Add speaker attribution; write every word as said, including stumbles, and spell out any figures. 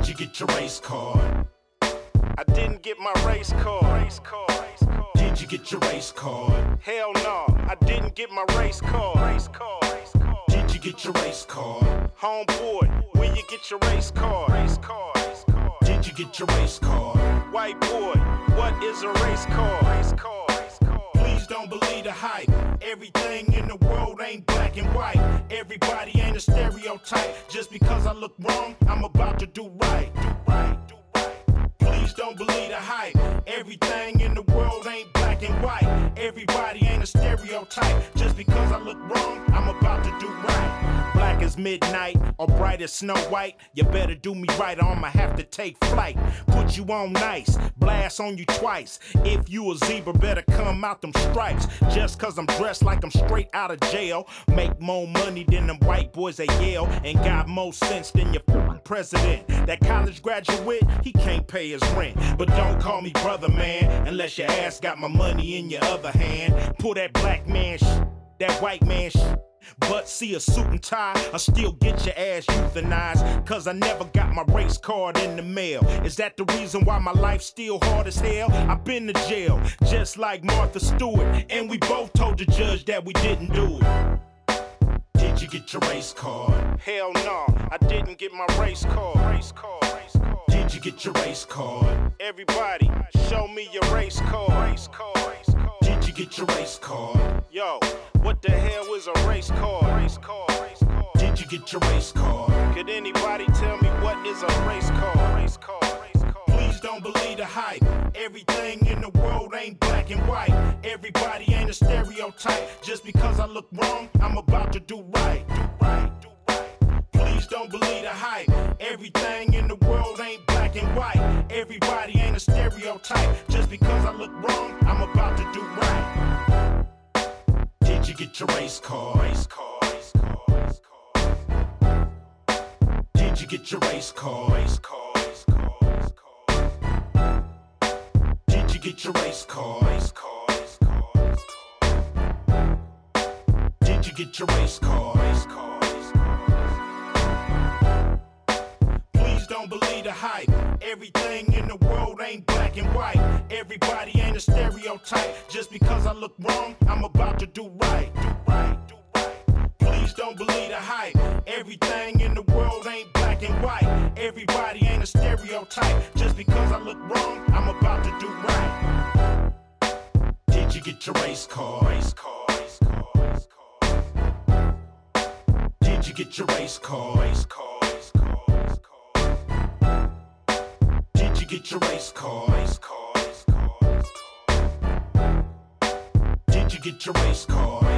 Speaker 1: Did you get your race card?
Speaker 2: I didn't get my race card. Race card.
Speaker 1: Did you get your race card?
Speaker 2: Hell no, I didn't get my race card. Race card.
Speaker 1: Did you get your race card?
Speaker 2: Homeboy, when you get your race card? Race card.
Speaker 1: Did you get your race card?
Speaker 2: White boy, what is a race card? Race card.
Speaker 1: Please don't believe the hype. Everything in the world ain't black and white. Everybody ain't a stereotype. Just because I look wrong, I'm about to do right. Do right, do right. Please don't believe the hype. Everything in the world ain't black and white. Everybody ain't a stereotype. Just because I look wrong, I'm about to do right. Black as midnight or bright as Snow White. You better do me right or I'ma have to take flight. Put you on nice, blast on you twice. If you a zebra, better come out them stripes. Just cause I'm dressed like I'm straight out of jail. Make more money than them white boys at Yale. And got more sense than your president. That college graduate, he can't pay his rent. But don't call me brother, man, unless your ass got my money in your other hand. Pull that black man sh, that white man sh. But see a suit and tie, I still get your ass euthanized. Cause I never got my race card in the mail. Is that the reason why my life's still hard as hell? I've been to jail, just like Martha Stewart. And we both told the judge that we didn't do it. Did you get your race card?
Speaker 2: Hell no, I didn't get my race card. Race card. Race card.
Speaker 1: Did you get your race card?
Speaker 2: Everybody, show me your race card. Race card. Race card.
Speaker 1: Did you get your race card?
Speaker 2: Yo, what the hell is a race card? Race card. Race card.
Speaker 1: Did you get your race card?
Speaker 2: Could anybody tell me what is a race card? Race card. Race card.
Speaker 1: Please don't believe the hype. Everything in the world ain't black and white. Everybody ain't a stereotype. Just because I look wrong, I'm about to do right. Do right, do right. Please don't believe the hype. Everything in the world ain't black and white. Everybody ain't a stereotype. Just because I look wrong, I'm about to do right. Did you get your race card? Race card. Race card. Race card. Did you get your race card? Race card. Race card. Race card. Did you get your race card? Race card. Race card. Race card. Did you get your race card? Race card. Race card. Please don't believe the hype. Everything in the world ain't black and white. Everybody ain't a stereotype. Just because I look wrong, I'm about to do right. Do right, do right. Please don't believe the hype. Everything in the world ain't black and white. Everybody ain't a stereotype. Just because I look wrong, I'm about to do right. Did you get your race card? Race card. Race card. Race card. Did you get your race card? Race card. Race card. Race card. Did you get your race card? Race card. Race card. Race card. Did you get your race card?